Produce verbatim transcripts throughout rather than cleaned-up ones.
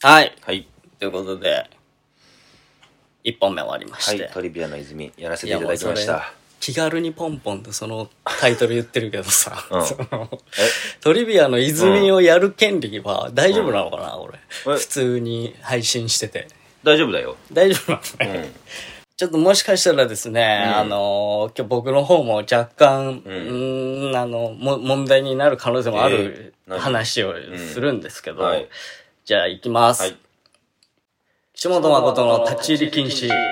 はい。 はい。 ということで、一本目終わりましはいて。。 トリビアの泉やらせていただきましいやもうた。 気軽にポンポンとそのタイトル言ってるけどさ、 うんそのえトリビアの泉をやる権利は大丈夫なのかな、俺。 え普通に配信してて。 大丈夫だよ。 大丈夫なのね。 うん。 ちょっともしかしたらですね、 うんあの、今日僕の方も若干、ううんーん、あの、も問題になる可能性もあるえー何話をするんですけど、 うんはいじゃあ行きます。 はい。 岸本誠の立ち入り禁止。はい。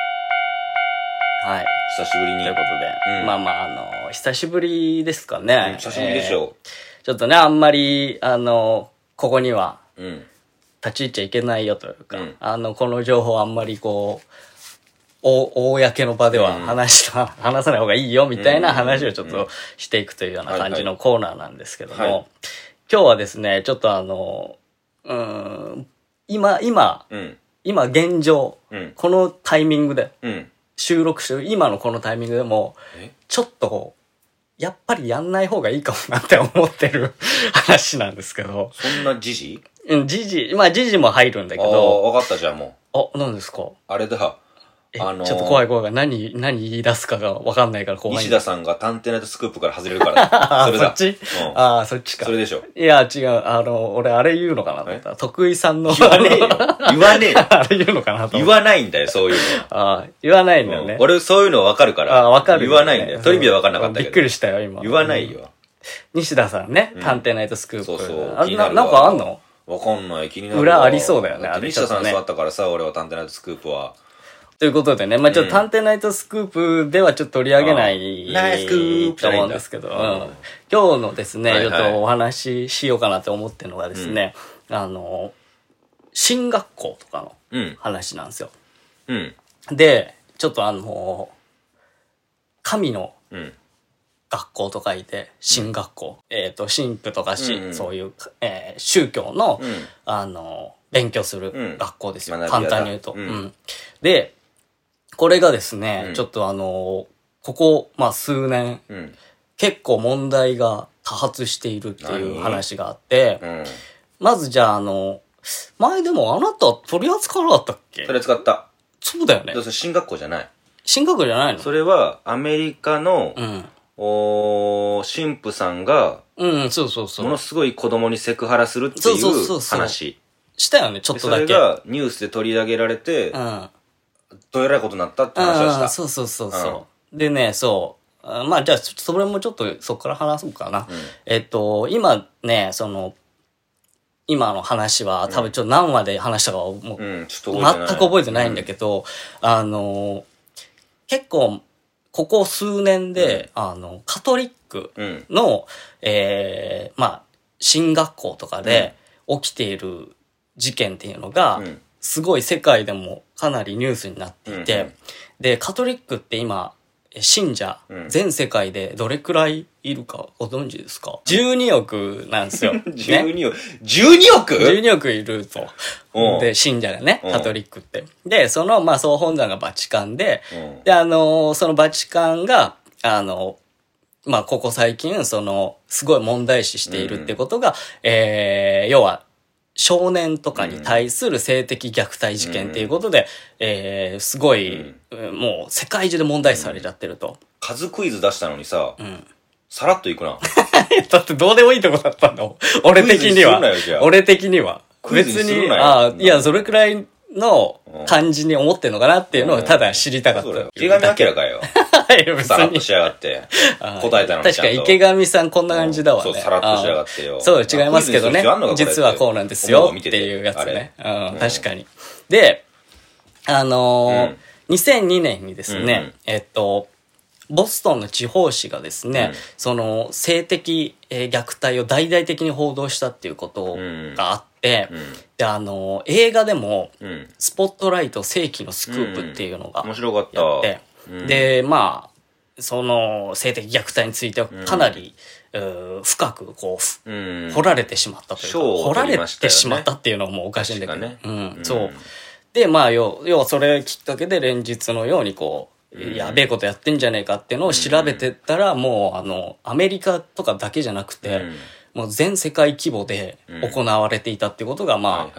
久しぶりに。 ということで、 うんまあまあ、あの、久しぶりですかね。 うん久しぶりでしょえーちょっとね、あんまり、あの、ここにはう。うん。 立ち入っちゃいけないよというか、 うんあの、この情報あんまりこう、お、公の場では話した、話さない方がいいよみたいな話をちょっとしていくというような感じのコーナーなんですけども、 はいはい今日はですね、ちょっとあの、うーん、今、今、 うん。 今現状、 うん。 このタイミングで、 うん。 収録してる今のこのタイミングでも、 えちょっとこう、やっぱりやんない方がいいかもなって思ってる話なんですけど、 そんな時事うん、時事、まあ時事も入るんだけああ、 ど、 わかったじゃあもあ、何ですかう。あれだ。 え、 あのーちょっと怖い怖い。何、何言い出すかがわかんないから怖いんだ。 西田さんが探偵ナイトスクープから外れるから。 あそれだ。 そっち、 うんああ、そっちか。 それでしょ。 いや、違う。あの、俺、あれ言うのかなと思った。徳井さんの。 言わねえよ。言わねえよ。 あれ言うのかなと思言った。 わないんだよ、そういうああ、言わないんだよの。 ね。 うん俺そういうの分かるから。 ああ、わかる、 言わないんだよ。トリビア分かんなかったけど。 びっくりしたよ、今。 言わないよ。 西田さんね、 うん探偵ナイトスクープ。 そうそうあな、 気になるわなんかあんのわかんない。気になるわ。 裏ありそうだよねってあれ西田さんちょっとね座ったからさ、俺は探偵ナイトスクープは。 ということでね、まあちょっと探偵ナイトスクープではちょっと取り上げない、 うんナイススクープじとゃないんだ思うんですけど、 うんうん今日のですね、 はいはいちょっとお話ししようかなと思ってるのがですね、あの、進学校とかのうん。 話なんですよ。 うん。 で、ちょっとあの、神のうん。 学校と書いて、進学校。えっ、と、神父とかし、 うんうんそういう、えー宗教の、 うん。 あの、勉強するうん学校ですよ。 学び屋だ簡単に言うと、 うんうんで、これがですね、 うんちょっとあの、ここ、まあ数年、 うん。 結構問題が多発しているっていう何話があって、 うん。 まずじゃああの、前でもあなた取り扱わなかったっけそれ使った。 そうだよねどう。せ進学校じゃない。 進学じゃないのそれは、アメリカの、 うん。 おー神父さんが、 うん、そうそうそう。 ものすごい子供にセクハラするっていそうそうそううそう話。 したよね、ちょっでそれとだけ。 がニュースで取り上げられてう、ん。 どえらいことになったって話をした。 ああそうそうそうそう。でね、そう。あまあ、じゃあ、ちょっとそれもちょっとそこから話そうかな。 うんえっと、今ね、その、今の話は多分ちょっと何話で話したかはもう、 うん、ちょっと覚えてない。 全く覚えてないんだけど、あの、結構、ここ数年で、あの、カトリックうん。うん。 の、えーまあ、進学校とかで起きている事件っていうのが、 うんすごい世界でもかなりニュースになっていて、 うんうんで、カトリックって今、信者、 うん全世界でどれくらいいるかご存知ですか ?じゅうに 億なんですよ。 じゅうにおく。じゅうにおくじゅうにおくいると。 うんで、信者がね、 うんカトリックって。で、その、まあ、総本山がバチカンで、 うんで、あのーそのバチカンが、あのまあ、ここ最近、その、すごい問題視しているってことが、えー、要は、少年とかに対する性的虐待事件っていうことで、えー、すごい、もう世界中で問題視されちゃってると。 数クイズ出したのにさ、 うん。 さらっといくな。 だってどうでもいいとこだったの俺的にはクイズすんなよじゃあ。 俺的には。 クイズ別に、 すんなよああ、いや、それくらいの感じに思ってんのかなっていうのをただ知りたかった。 そうだよ。池上彰かよ。 はい、別に。 さらっとしやがって。答えたのに確かに池上さんこんな感じだわね。 そう、さらっとしやがってよ。 あそう、違いますけどねクイズにする必要あんのか。これ実はこうなんですよっていうやつね。うん、確かに。で、あのーうんにせんにねんにですね、 うんうんえっと、ボストンの地方紙がですね、 うんその性的えー虐待を大々的に報道したっていうことがあって、 うん。 で、あのー映画でも、 うん。 スポットライト世紀のスクープっていうのが面白かった。 やって、 うんで、まあ、その性的虐待についてはかなり、うー深くこう、 うん。 掘られてしまったというか、 賞を掘られ取りましたよねてしまったっていうのももうおかしいんだけど、 確かうねん、そう。で、まあ、要要はそれきっかけで連日のようにこう、 うんやべえことやってんじゃねえかっていうのを調べてったら、もうあの、アメリカとかだけじゃなくて、 うんもう全世界規模で行われていたっていうことが、まあ、 はいはい。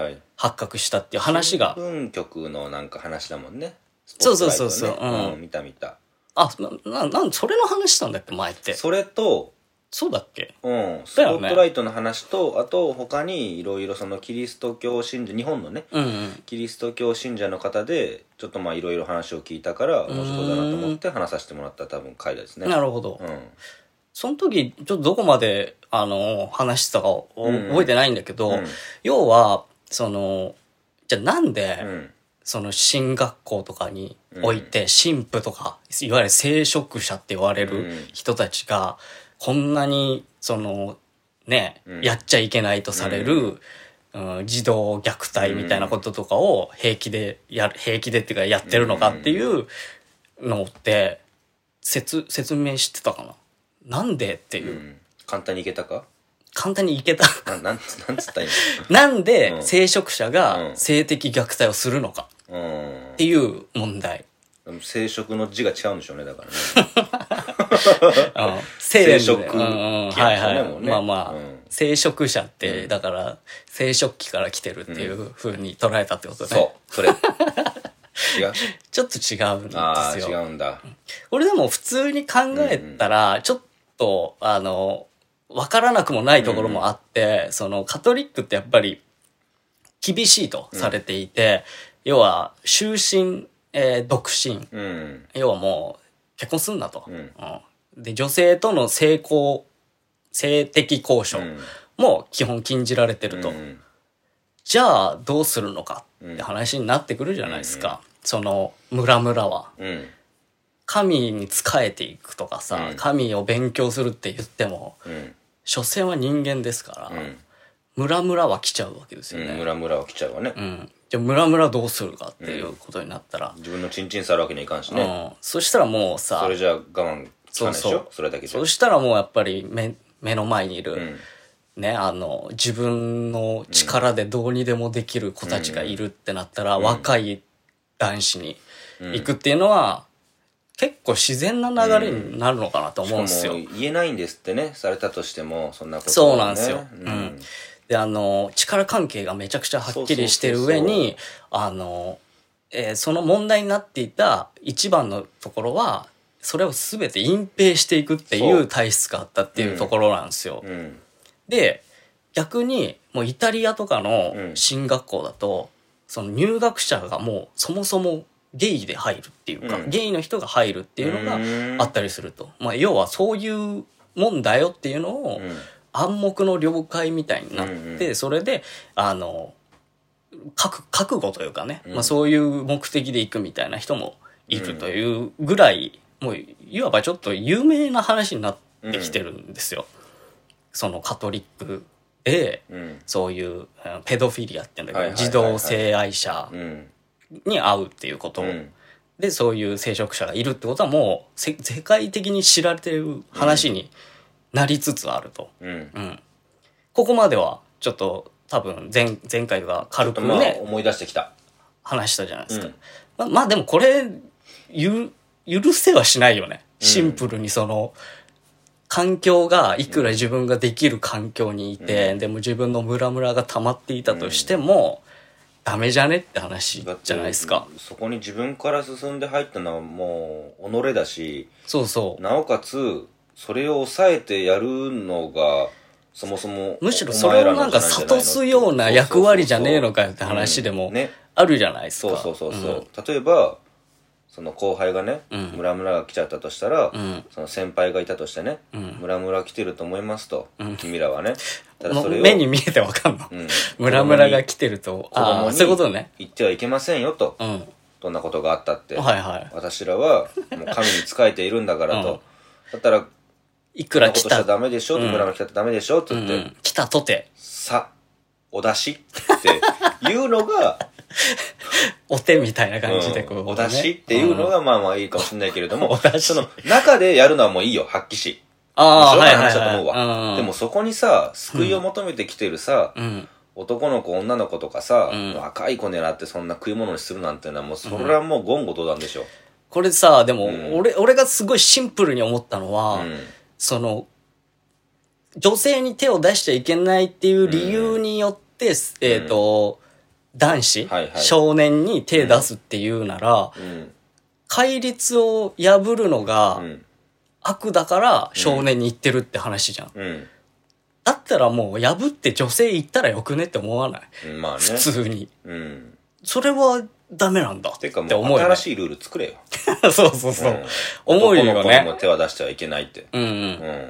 発覚したっていう話が。 新聞局のなんか話だもんね。 そうそうそうそう。 うん、うん、見た見た。 あ、な、な、それの話したんだっけ、前って。 それと、 そうだっけ？ うん。スポットライトの話と、ね、あと他にいろいろそのキリスト教信者、日本のね、 うんうん、 キリスト教信者の方で、ちょっとまあいろいろ話を聞いたから、面白そうだなと思って話させてもらった多分回ですね。 なるほど。 うん。 その時、ちょっとどこまで、あの、話したか覚えてないんだけど、うんうん、要は、その、じゃあなんで、うん、その進学校とかにおいて、神父とか、いわゆる聖職者って言われる人たちが、こんなに、その、ね、うん、やっちゃいけないとされる、うんうん、児童虐待みたいなこととかを平気でやる、平気でっていうかやってるのかっていうのって、説、説明してたかな？なんでっていう、うん。 簡単にいけたか？ 簡単にいけた。 な、なん、なんつった今。 なんで聖職者が性的虐待をするのかっていう問題。 聖職の字が違うんでしょうね、だからね。聖職。うんうん、はいはい。ね、まあまあ、うん、聖職者って、だから、聖職期から来てるっていう風に捉えたってことね。 そう、それ。違うちょっと違うんですよ。 ああ、違うんだ。 俺でも普通に考えたら、ちょっと、あの、わからなくもないところもあって、うん、そのカトリックってやっぱり厳しいとされていて、うん、要は終身、えー、独身、うん、要はもう結婚すんなと、うんうん、で女性との性交性的交渉も基本禁じられてると、うん、じゃあどうするのかって話になってくるじゃないですか、うん、その村々は、うん、神に仕えていくとかさ、うん、神を勉強するって言っても、うん所詮は人間ですから、うん、村々は来ちゃうわけですよね。 うん、村々は来ちゃうわね。 うん。じゃあ村々どうするかっていうことになったら。 うん、自分のチンチン触るわけにはいかんしね。 うん。そしたらもうさ。 それじゃあ我慢つかないでしょ？そうそうそれだけじゃ。 そしたらもうやっぱり目、目の前にいる、うん、ね、あの、自分の力でどうにでもできる子たちがいるってなったら、うん、若い男子に行くっていうのは、結構自然な流れになるのかなと思うんですよ。 しかも言えないんですってね、されたとしても、そんなこと、ね、 そうなんですよ。うん。うん、で、あの、力関係がめちゃくちゃはっきりしてる上に、あの、えー、その問題になっていた一番のところは、それを全て隠蔽していくっていう体質があったっていうところなんですよ。うんうん、で、逆に、もうイタリアとかの進学校だと、その入学者がもうそもそもゲイで入るっていうか、うん、ゲイの人が入るっていうのがあったりすると。まあ、要はそういうもんだよっていうのを、暗黙の了解みたいになって、うん、それで、あの、覚、覚悟というかね、うん、まあそういう目的で行くみたいな人もいるというぐらい、もう、いわばちょっと有名な話になってきてるんですよ。うん、そのカトリックで、うん、そういうペドフィリアって言うんだけど、児童性愛者、うんに会うっていうこと、うん、でそういう聖職者がいるってことはもう世界的に知られてる話になりつつあると、うんうん、ここまではちょっと多分 前, 前回が軽くね、まあ、 思い出してきた話したじゃないですか、うんま、まあでもこれゆ許せはしないよね。シンプルにその環境がいくら自分ができる環境にいて、うん、でも自分のムラムラが溜まっていたとしても、うんダメじゃねって話じゃないですか。 そこに自分から進んで入ったのはもう己だし、 そうそう。 なおかつそれを抑えてやるのがそもそもむしろそれをなんか諭すような役割じゃねえのかよって話でもあるじゃないですか。 そうそうそうそう、うん、例えばその後輩がね、うん、ムラムラが来ちゃったとしたら、うん、その先輩がいたとしてね、うん、ムラムラ来てると思いますと、うん、君らはね。 ただそれを目に見えてわかんの、うん、ムラムラが来てると、ああ、そういうことね。 言ってはいけませんよと、うん、どんなことがあったって、 はいはい、 私らはもう神に仕えているんだからと、うん、だったらいくら来たこんなことしちゃダメでしょ、うん、ムラムラ来たってダメでしょって言って、うんうん、 来たとてさお出しっていうのがお手みたいな感じでこう、 うん、お出しっていうのがまあまあいいかもしれないけれども、その中でやるのはもういいよ、発揮し。 ああ、はいはいはい、はい。でもそこにさ、救いを求めてきてるさ、うん、男の子、女の子とかさ、うん、若い子狙ってそんな食い物にするなんてのはもう、それはもう言語道断でしょ。 これさ、でも、うん、俺、俺がすごいシンプルに思ったのは、うん、その、女性に手を出しちゃいけないっていう理由によって、うん、えっと、 男子、 はいはい、 少年に手出すっていうなら、 うん、 戒律を破るのが悪だから少年に言ってるって話じゃん。 うん、 だったらもう破って女性行ったらよくねって思わない、 まあね、 普通に。 うん、 それはダメなんだって思うよ、ね。てかもう新しいルール作れよ。 そうそうそう。うん、思うよね。 男の子にも手は出してはいけないって。 うんうん。うん、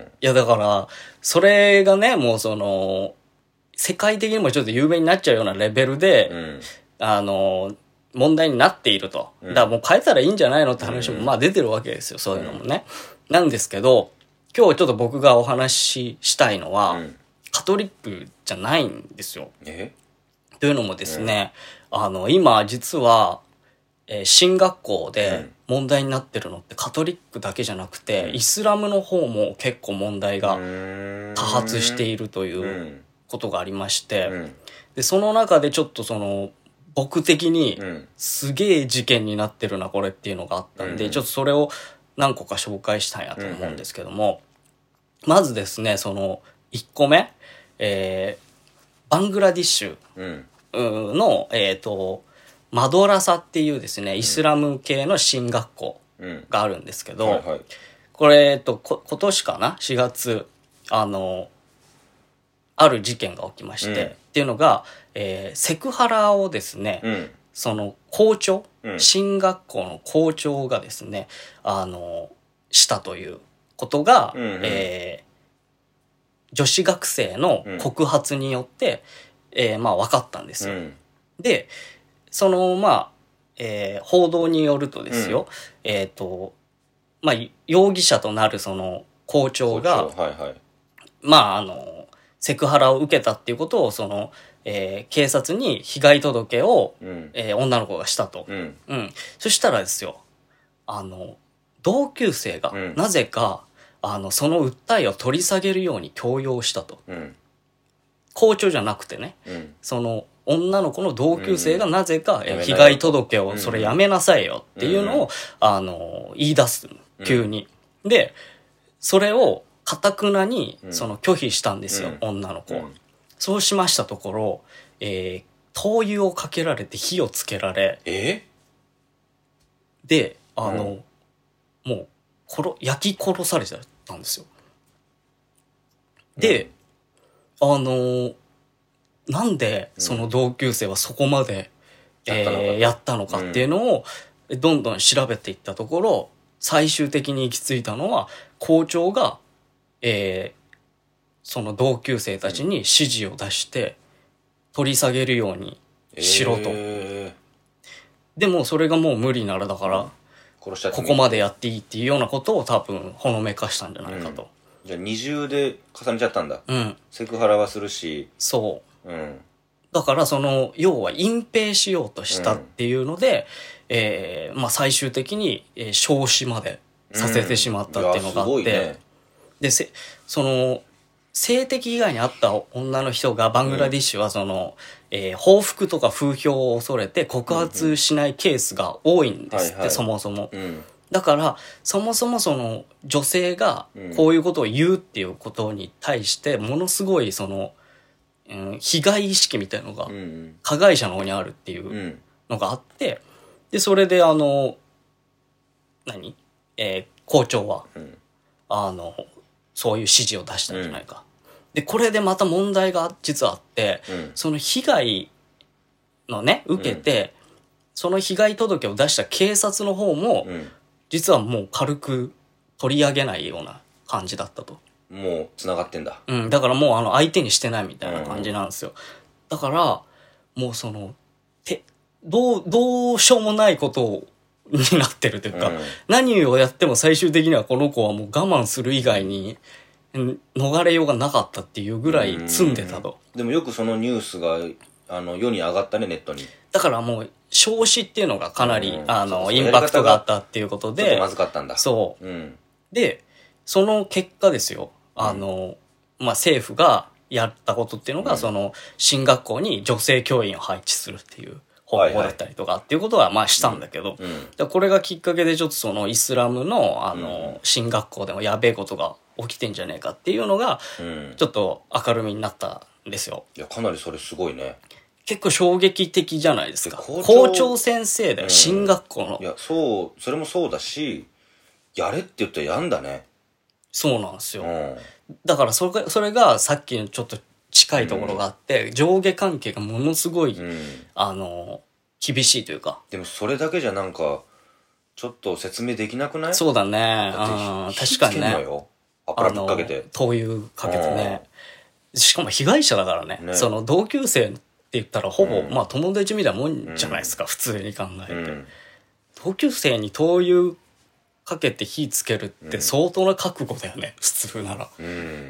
いやだから、それがね、もうその、世界的にもちょっと有名になっちゃうようなレベルで、うん、あの、問題になっていると。だからもう変えたらいいんじゃないのって話もまあ出てるわけですよ、そういうのもね。うん、なんですけど、今日ちょっと僕がお話ししたいのは、うん、カトリックじゃないんですよ。 え？ というのもですね、うん、あの、今実は、えー、進学校で問題になってるのってカトリックだけじゃなくて、うん、イスラムの方も結構問題が多発しているということがありまして、うん、で、その中でちょっとその、僕的にすげえ事件になってるなこれっていうのがあったんで、うん、ちょっとそれを何個か紹介したいなと思うんですけども、うん、まずですね、そのいっこめ、えー、バングラディッシュの、えっと、マドラサっていうですね、イスラム系の進学校があるんですけど、うんはいはい、これ、えっと、こ今年かなしがつ、あの、ある事件が起きまして、うん、っていうのが、えー、セクハラをですね、うん、その校長、うん、進学校の校長がですね、あの、したということが、うんうん、えー、女子学生の告発によって、うん、えー、まあ分かったんですよ。うん、で、その、まあ、えー、報道によるとですよ、うん、えっと、まあ、容疑者となるその校長が、 校長、はいはい、 まあ、あの、セクハラを受けたっていうことを、その、えー、警察に被害届を、うん、えー、女の子がしたと、うんうん。そしたらですよ、あの、同級生が、なぜか、うん、あの、その訴えを取り下げるように強要したと。うん、校長じゃなくてね、うん、その、女の子の同級生がなぜか、うん、被害届を、それやめなさいよっていうのを、うん、あの、言い出す。急に。うん、で、それを、堅くなに、その拒否したんですよ、うん、女の子は、うん。そうしましたところ、えー、灯油をかけられて火をつけられ、 えで、あの、うん、もう、殺、焼き殺されちゃったんですよ。で、うん、あの、なんでその同級生はそこまで、うん、えー、やったのかっていうのを、どんどん調べていったところ、最終的に行き着いたのは、校長が、えー、その同級生たちに指示を出して取り下げるようにしろと、えー、でもそれがもう無理ならだから、うん、殺しちゃってここまでやっていいっていうようなことを多分ほのめかしたんじゃないかと、 うん、じゃあ二重で重ねちゃったんだ、 うん、 セクハラはするしそう、 うん、 だからその要は隠蔽しようとしたっていうので、うん、えー、まあ最終的に焼死までさせてしまったっていうのがあって、うん、ね、でせその性的被害に遭った女の人がバングラディッシュはその、うん、えー、報復とか風評を恐れて告発しないケースが多いんですって、はいはい、そもそも、うん、だからそもそもその女性がこういうことを言うっていうことに対してものすごいその、うん、被害意識みたいなのが加害者の方にあるっていうのがあって、でそれであの何、えー、校長は、うん、あのそういう指示を出したんじゃないか、うん、でこれでまた問題が実はあって、うん、その被害のね受けて、うん、その被害届を出した警察の方も、うん、実はもう軽く取り上げないような感じだったと。 もう繋がってんだ。 うん、だからもうあの相手にしてないみたいな感じなんですよ、うん、だからもうそのてどうどうしようもないことをになってるというか、うん、何をやっても最終的にはこの子はもう我慢する以外に逃れようがなかったっていうぐらい積んでたと。 でもよくそのニュースがあの世に上がったね、ネットに。 だからもう焼死っていうのがかなり、うん、あのインパクトがあったっていうことで、 ちょっとまずかったんだ。 そう、 うん、でその結果ですよ、あの、うん、まあ政府がやったことっていうのが、うん、その進学校に女性教員を配置するっていう方法だったりとかっていうことはまあしたんだけど、はいはい、これがきっかけでちょっとそのイスラムのあの進学校でもやべえことが起きてんじゃねえかっていうのがちょっと明るみになったんですよ。 いやかなりそれすごいね。 結構衝撃的じゃないですか。 校長校長先生だよ、 うん進学校のい。やそうそれもそうだし、やれって言ったらやんだね。 そうなんですよ。 うんだからそれが、それがさっきのちょっと近いところがあって、うん、上下関係がものすごい、うん、あの、厳しいというか。 でもそれだけじゃなんか、ちょっと説明できなくない？ そうだね。 だって確かにね。 油ぶっかけて。 灯油かけてね。しかも被害者だからね。ねその同級生って言ったらほぼ、うん、まあ友達みたいなもんじゃないですか、うん、普通に考えて、うん。同級生に灯油かけて火つけるって相当な覚悟だよね、うん、普通なら。 うん。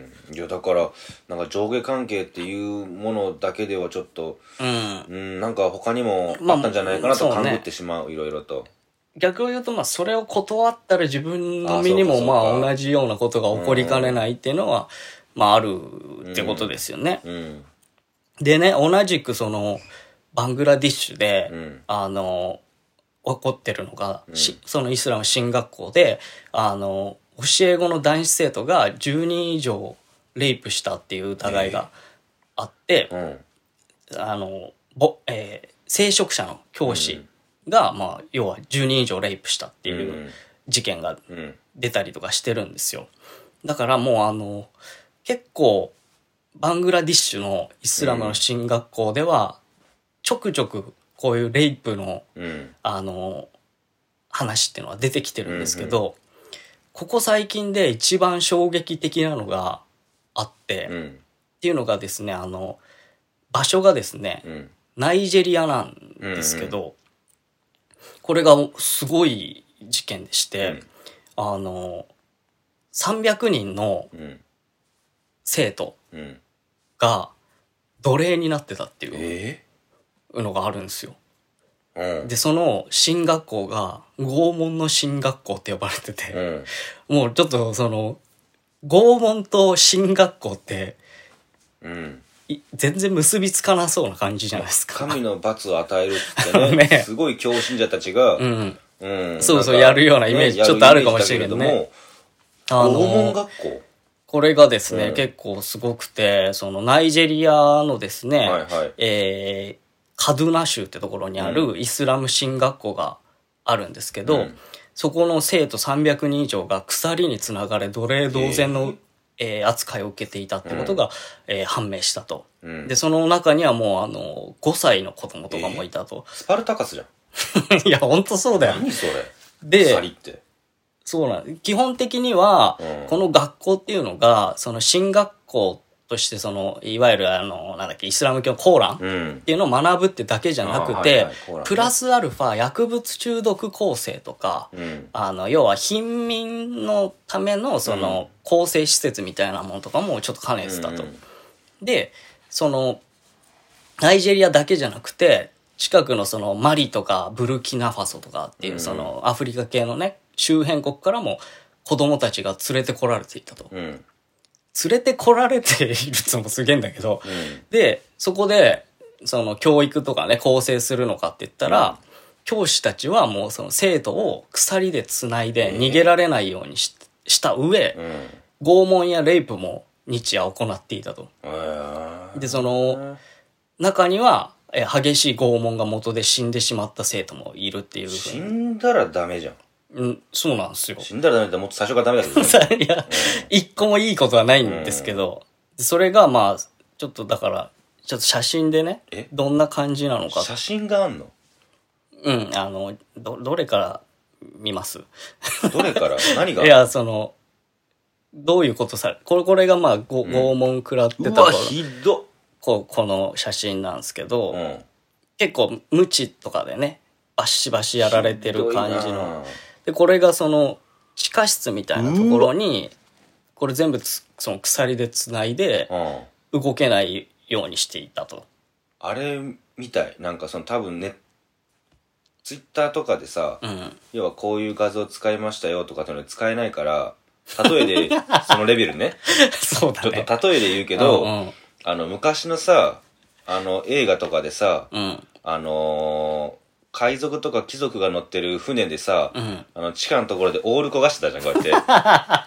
いやだからなんか上下関係っていうものだけではちょっと、うん、うん、なんか他にもあったんじゃないかなと勘ぐってしまう、まあ、いろいろと。 逆を言うとまあそれを断ったら自分の身にもまあ同じようなことが起こりかねないっていうのは、うん、まああるってことですよね。うんうん、でね、同じくそのバングラディッシュで、うん、あの起こってるのが、うん、そのイスラム神学校で、あの、教え子の男子生徒がじゅうにん以上レイプしたっていう疑いがあって、えーうん、あの、ぼ、えー、聖職者の教師が、うん、まあ、要はじゅうにん以上レイプしたっていう事件が出たりとかしてるんですよ。だからもうあの、結構、バングラディッシュのイスラムの神学校では、ちょくちょくこういうレイプの、うん、あの、話っていうのは出てきてるんですけど、うんうん、ここ最近で一番衝撃的なのがあって、うん、っていうのがですね、あの、場所がですね、うん、ナイジェリアなんですけど、うんうん、これがすごい事件でして、うん、あの、さんびゃくにんの生徒が奴隷になってたっていう。えーのがあるんですよ。うん、で、その進学校が拷問の進学校って呼ばれてて、うん、もうちょっとその拷問と進学校って、うん、全然結びつかなそうな感じじゃないですか。 神の罰を与えるってね、ねすごい教信者たちが、うんうん、そうそうやるようなイメージ、ね、ちょっとあるかもしれないけどね。 あの拷問学校これがですね、うん、結構すごくて、そのナイジェリアのですね、はいはい、えーカドゥナ州ってところにあるイスラム神学校があるんですけど、うん、そこの生徒さんびゃくにん以上が鎖につながれ奴隷同然の、えー、扱いを受けていたってことが、うんえー、判明したと、うん、でその中にはもうあのごさいの子供とかもいたと、 えー、スパルタカスじゃんいやほんとそうだよ。 何それで鎖ってそうなん基本的には、うん、この学校っていうのがその神学校としてそのいわゆるあのなんだっけイスラム教のコーランっていうのを学ぶってだけじゃなくて、うんはいはい、プラスアルファ薬物中毒構成とか、うん、あの要は貧民のためのその更生施設みたいなものとかもちょっと兼ねてたと、うん、でそのナイジェリアだけじゃなくて近くのそのマリとかブルキナファソとかっていうそのアフリカ系のね周辺国からも子供たちが連れてこられていたと、うん連れてこられているってのもすげえんだけど、うん、で、そこで、その教育とかね、構成するのかって言ったら、うん、教師たちはもうその生徒を鎖で繋いで逃げられないように し,、えー、した上、うん、拷問やレイプも日夜行っていたと。えー、で、その、中には、え激しい拷問が元で死んでしまった生徒もいるっていう。 死んだらダメじゃん。 うん、そうなんですよ。 死んだらダメだもっと最初からダメだけど、ね。 いや、一、うん、個もいいことはないんですけど、うん、それがまあ、ちょっとだから、ちょっと写真でね、どんな感じなのか。 写真があんの？ うん、あの、ど、どれから見ます？ どれから何がいや、その、どういうことさ、これ、これがまあ、ご、拷問食らってたから、 うわ、ひどっ。 ここの写真なんですけど、うん、結構、無知とかでね、バシバシやられてる感じの。で、これがその、地下室みたいなところに、これ全部つその鎖で繋いで、動けないようにしていたと。 あれみたい。なんかその多分ね、ツイッターとかでさ、うん、要はこういう画像使いましたよとかっていうの使えないから、例えで、そのレベルね。 そうだね。 ちょっと例えで言うけど、うんうん、あの、昔のさ、あの、映画とかでさ、うん、あのー、海賊とか貴族が乗ってる船でさ、うん、あの地下のところでオール焦がしてたじゃん、こうやって。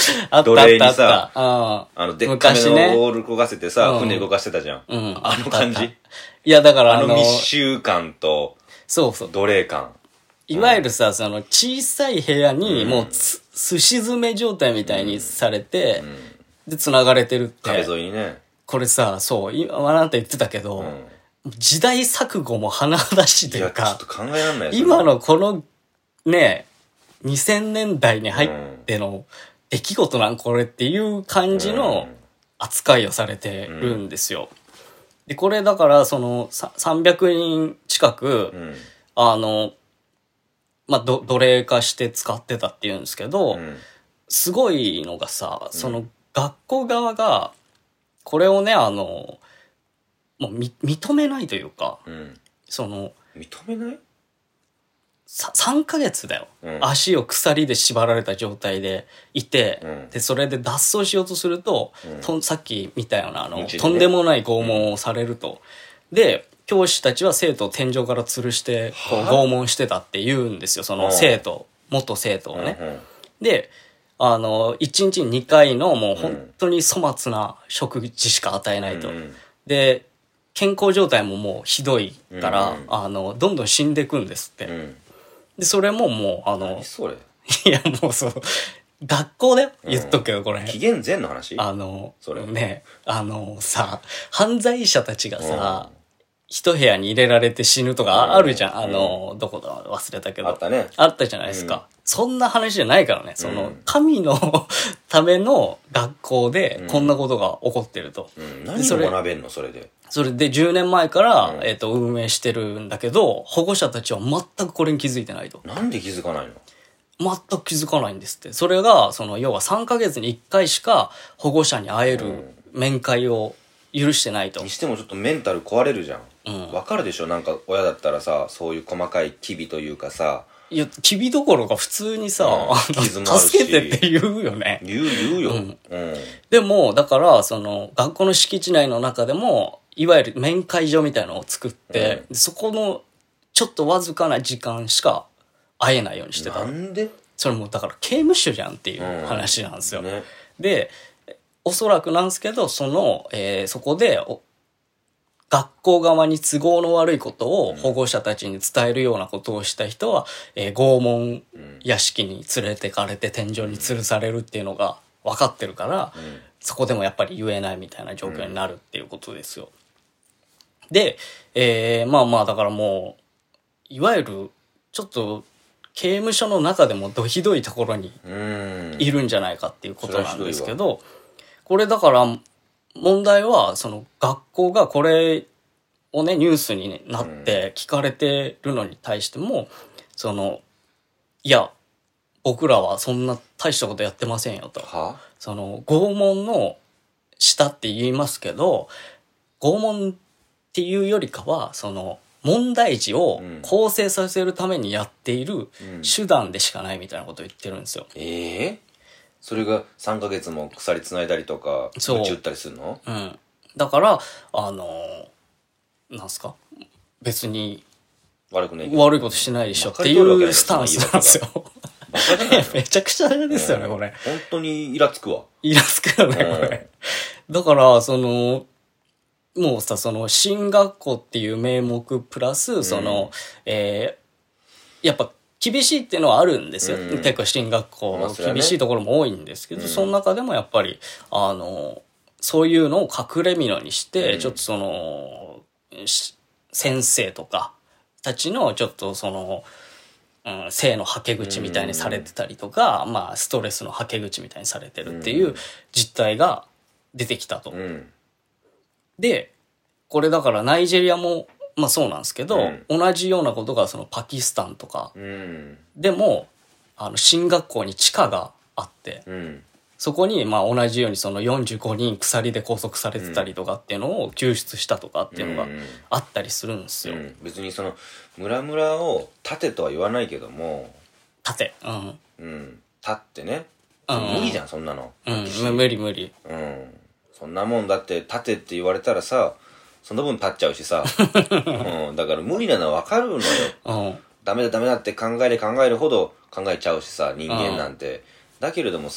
あった奴隷にさ、 ああの、でっかめのオール焦がせてさ、 うん船動かしてたじゃん。 うん。 あの感じ。 いや、だからあの密集感と、 そうそう。 奴隷感。 いわゆるさ、その小さい部屋にもうつ、すし詰め状態みたいにされて、で、繋がれてるって。 壁沿いにね。 これさ、そう、今、あなた言ってたけど、時代錯誤も甚だしいというか、 いや、ちょっと考えらんない。 今のこの、ね、にせんねんだいに入っての出来事なんこれっていう感じの扱いをされてるんですよ。で、これだからそのさんびゃくにん近く、うん、あの、まあ、ど奴隷化して使ってたっていうんですけど、うん、すごいのがさ、その学校側がこれをね、あの、もうみ認めないというか、うん、その、 認めないさんかげつだよ、うん、足を鎖で縛られた状態でいて、うん、でそれで脱走しようとすると、うん、とさっき見たようなあの、ね、とんでもない拷問をされると、うん、で教師たちは生徒を天井から吊るしてこう拷問してたって言うんですよ、その生徒、元生徒をね、うんうん、であのいちにちににかいのもう本当に粗末な食事しか与えないと、うん、で健康状態ももうひどいから、うんうん、あのどんどん死んでいくんですって、うんで、それももう、あの、 何それいや、もうそう、学校だよ、言っとくけど、これ。 紀元前の話あの、それね、あのさ、犯罪者たちがさ、一部屋に入れられて死ぬとかあるじゃん。うん、あの、どこだ忘れたけど。 あったね。 あったじゃないですか。うん、そんな話じゃないからね。その、神のための学校でこんなことが起こってると。 うんうん、何を学べんのそれで。 それでじゅうねんまえから、うん、えっと、運営してるんだけど、保護者たちは全くこれに気づいてないと。 なんで気づかないの？ 全く気づかないんですって。それが、その、要はさんかげつにいっかいしか保護者に会える面会を許してないと。 にしてもちょっとメンタル壊れるじゃん。うん。わかるでしょ？なんか親だったらさ、そういう細かい機微というかさ、 いや、機微どころか普通にさ、うん、傷もあるし助けてって言うよね。 言う、言うよ。うん。うん、 でも、だから、その、学校の敷地内の中でも、いわゆる面会所みたいなのを作って、うん、そこの、ちょっとわずかな時間しか会えないようにしてた。 なんで？ それも、だから刑務所じゃんっていう話なんですよ。 うんね、 で、おそらくなんですけど、その、えー、そこで、学校側に都合の悪いことを保護者たちに伝えるようなことをした人は、えー、拷問屋敷に連れてかれて天井に吊るされるっていうのが分かってるから、うん、そこでもやっぱり言えないみたいな状況になるっていうことですよ。で、えー、まあまあだからもう、いわゆるちょっと刑務所の中でもどひどいところにいるんじゃないかっていうことなんですけど、これだから問題は、その学校がこれをね、ニュースになって聞かれてるのに対しても、その、いや、僕らはそんな大したことやってませんよと。 は？ その、拷問のしたって言いますけど、拷問っていうよりかは、その、問題児を更生させるためにやっている手段でしかないみたいなことを言ってるんですよ。 うん、ええーそれがさんかげつも鎖つないだりとか、 そう。 鞭打ったりするの？ うん。だから、あのー、なんすか別に、 悪くない悪いことしないでしょっていうスタンスなんですよ。 バカじゃないの？ めちゃくちゃですよね、 うん、 これ。 本当にイラつくわ。 イラつくよね、これ。うん、だから、その、もうさ、その、進学校っていう名目プラス、その、うん、えー、やっぱ、厳しいっていうのはあるんですよ。うん、結構進学校の厳しいところも多いんですけど、うん、その中でもやっぱり、あの、そういうのを隠れ蓑にして、うん、ちょっとその、先生とかたちのちょっとその、うん、性のはけ口みたいにされてたりとか、うん、まあストレスのはけ口みたいにされてるっていう実態が出てきたと。うん、で、これだからナイジェリアもまあそうなんですけど、うん、同じようなことがそのパキスタンとかでも、うん、あの進学校に地下があって、うん、そこにまあ同じようにそのよんじゅうごにん鎖で拘束されてたりとかっていうのを救出したとかっていうのがあったりするんですよ。うんうん、 別にその村々を立てとは言わないけども、 立て、うん、 うん、立ってね、うん、無理じゃんそんなの。 うん、無理無理。 うん、そんなもんだって立てって言われたらさ。その分立っちゃうしさ、うん、だから無理なのは分かるのよ、うん、ダメだダメだって考えれ考えるほど考えちゃうしさ人間なんて、うん、だけれどもさ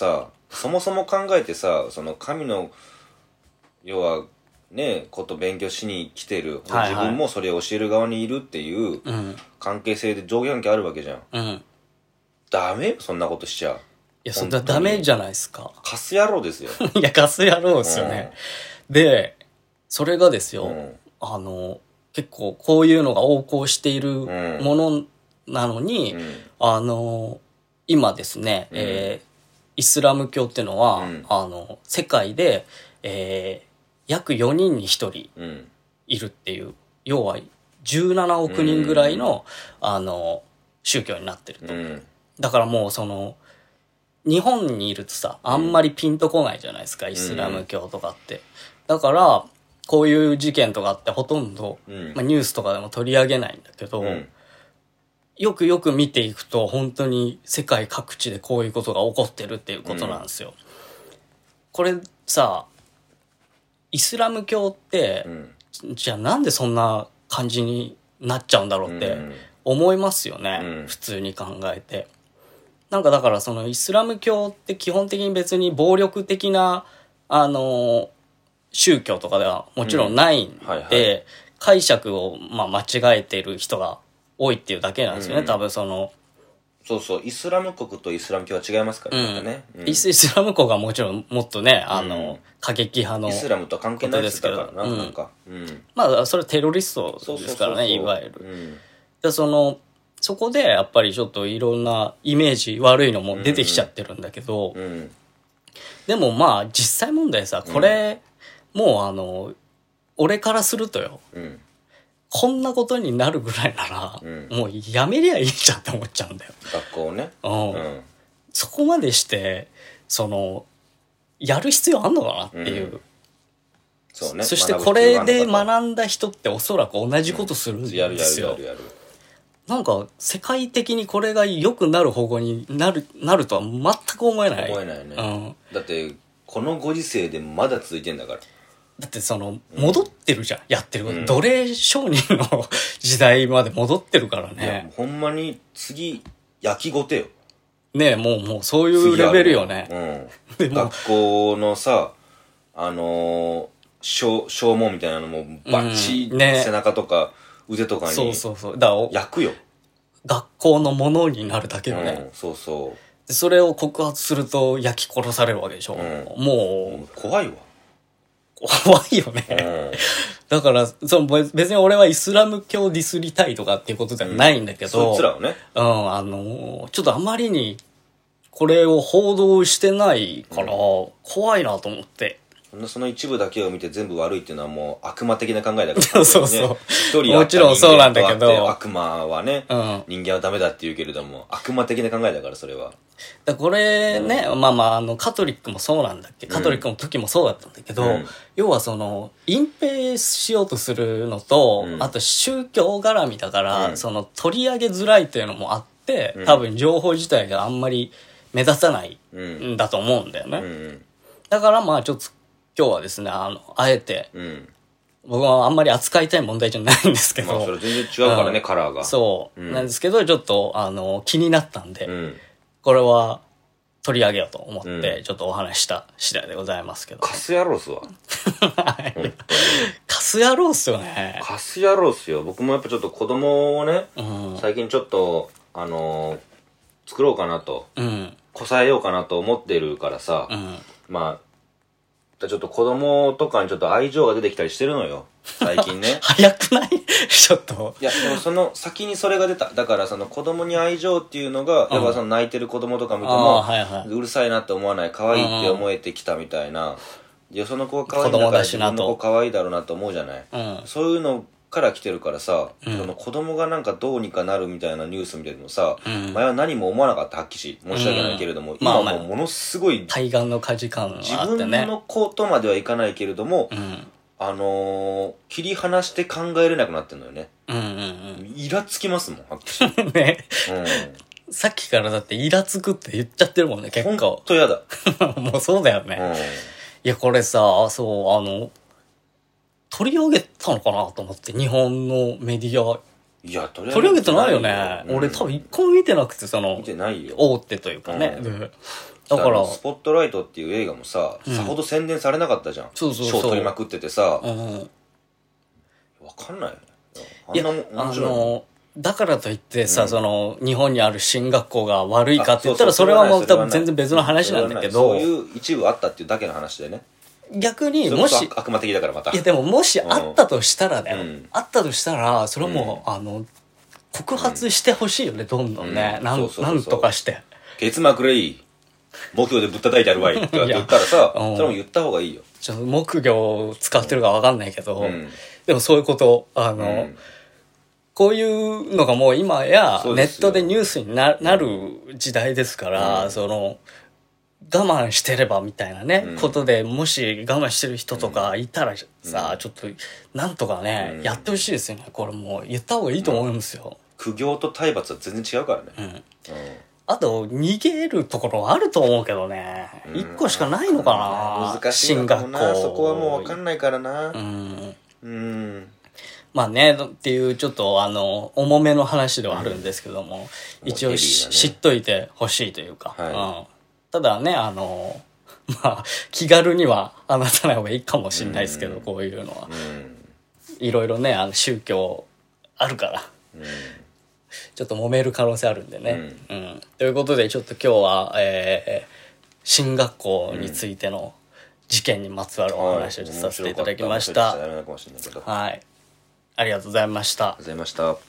そもそも考えてさ、その神の要はねこと勉強しに来てる、はいはい、自分もそれを教える側にいるっていう関係性で上下関係あるわけじゃん、うん、ダメよそんなことしちゃう。 いやそんなダメじゃないですか。 カス野郎ですよいやカス野郎ですよね、うん、でそれがですよ、うん、あの結構こういうのが横行しているものなのに、うん、あの今ですね、うんえー、イスラム教っていうのは、うん、あの世界で、えー、約よにんにひとりいるっていう、うん、要はじゅうななおくにんぐらいの、うん、あの宗教になってると、うん、だからもうその日本にいるとさあんまりピンとこないじゃないですか、うん、イスラム教とかって。だからこういう事件とかってほとんど、うんまあ、ニュースとかでも取り上げないんだけど、うん、よくよく見ていくと本当に世界各地でこういうことが起こってるっていうことなんですよ、うん、これさイスラム教って、うん、じゃあなんでそんな感じになっちゃうんだろうって思いますよね、うん、普通に考えて。なんかだからそのイスラム教って基本的に別に暴力的なあの宗教とかではもちろんないんで、うんはいはい、解釈をまあ間違えてる人が多いっていうだけなんですよね、うん、多分そのそうそうイスラム国とイスラム教は違いますからね、うんねうん、イスラム国はもちろんもっとねあの、うん、過激派のイスラムとは関係ないですからな、うん、なんか、うん、 まあそれテロリストですからねいわゆる、うん、でそのそこでやっぱりちょっといろんなイメージ悪いのも出てきちゃってるんだけど、うんうん、でもまあ実際問題さこれ、うん、もうあの俺からするとよ、うん、こんなことになるぐらいなら、うん、もうやめりゃいいじゃんって思っちゃうんだよ。 学校ね、 うんうん、そこまでしてそのやる必要あんのかなっていう、うんそうね、そしてこれで学んだ人っておそらく同じことするんですよ、うん、やるやるやるやるなんか世界的にこれが良くなる方向になるなるとは全く思えない。 思えないね、うん、だってこのご時世でまだ続いてんだから。 だってその戻ってるじゃん、うん、やってること、うん、奴隷商人の時代まで戻ってるからね。いやほんまに次焼きごてよねえもうもうそういうレベルよね、 うん、学校のさあのー、消消耗みたいなのもバッチリ、うんね、背中とか腕とかにそうそうそうだから焼くよ。 学校のものになるだけのね、 うん、そうそうそれを告発すると焼き殺されるわけでしょ、うん、もう、うん、 怖いわ怖いよね、うん、だからその別に俺はイスラム教ディスりたいとかっていうことではないんだけど、 うん、そいつらをね、 うん、あのちょっとあまりにこれを報道してないから、うん、怖いなと思って。 その一部だけを見て全部悪いっていうのはもう悪魔的な考えだから、ね、そうそうそう一人もちろんそうなんだけど悪魔はね、うん、人間はダメだって言うけれども悪魔的な考えだからそれはだこれね、うん、まあまああのカトリックもそうなんだっけカトリックの時もそうだったんだけど、うん、要はその隠蔽しようとするのと、うん、あと宗教絡みだから、うん、その取り上げづらいっていうのもあって多分情報自体があんまり目立たないんだと思うんだよね、うんうん、だからまあちょっと今日はですね、あの、あえて、うん、僕はあんまり扱いたい問題じゃないんですけど。 まあそれ全然違うからね、うん、カラーが。 そう、うん、なんですけど、ちょっと、あの、気になったんで、うん、これは取り上げようと思って、ちょっとお話した次第でございますけど。 カス野郎っすわ。 はい。カス野郎っすよね。 カス野郎っすよ。僕もやっぱちょっと子供をね、うん、最近ちょっと、あのー、作ろうかなと、うん、こさえようかなと思ってるからさ、うん、まあ、ちょっと子供とかにちょっと愛情が出てきたりしてるのよ最近ね早くないちょっといやでもその先にそれが出ただからその子供に愛情っていうのが、うん、やっぱその泣いてる子供とか見ても、はいはい、うるさいなって思わない可愛いって思えてきたみたいな、うん、よその子が可愛いんだから自分の子可愛いだろうなと思うじゃない、うん、そういうのから来てるからさ、うん、その子供がなんかどうにかなるみたいなニュース見ててもさ、うん、前は何も思わなかったはっきり申し訳ないけれども、うん、今もうものすごい対岸の火事感があってね自分の子とまではいかないけれども、うん、あのー、切り離して考えれなくなってるのよね、うんうんうん、イラつきますもんはっきりね、 うん、さっきからだってイラつくって言っちゃってるもんね結構ほんとやだもうそうだよね、うん、いやこれさそうあの取り上げたのかなと思って日本のメディアいや取り上げてないよね、うん、俺多分一個も見てなくてその見てないよ大手というかね、うん、 だからスポットライトっていう映画もさ、うん、さほど宣伝されなかったじゃん。 そうそうそう。 賞取りまくっててさ、 うん、わかんないよね。 あんなもん面白いの。だからといってさ、うん、その日本にある進学校が悪いかって言ったらそれはもう多分全然別の話なんだけど、 そういう一部あったっていうだけの話でね。 逆にもし悪魔的だからまた。 いやでももしあったとしたらね、うん、あったとしたらそれはもう、うん、あの告発してほしいよね、どんどんね、うん、なんなんとかして。 月幕レイ木魚でぶったたいてやるわいって言ったらさ、それも言った方がいいよ。 ちょっと木魚を使ってるかわかんないけど、うん、でもそういうことあの。うんこういうのがもう今やネットでニュースに な, なる時代ですから、うん、その我慢してればみたいなね、うん、ことでもし我慢してる人とかいたらさ、うん、ちょっとなんとかね、うん、やってほしいですよね。これもう言った方がいいと思うんですよ。うん、 苦行と体罰は全然違うからね。うんうん、 あと逃げるところあると思うけどね、うん、いっこしかないのかな。 難しいのかもな。そこはもう分かんないからな。うん。うんまあね、っていうちょっとあの重めの話ではあるんですけども、うん、一応、ね、知っといてほしいというか、はいうん、ただねあのまあ気軽には話さない方がいいかもしれないですけど、うん、こういうのは、うん、いろいろねあの宗教あるから、うん、ちょっと揉める可能性あるんでね、うんうん、ということでちょっと今日は、えー、進学校についての事件にまつわるお話をさせていただきました。はいありがとうございました。 ありがとうございました。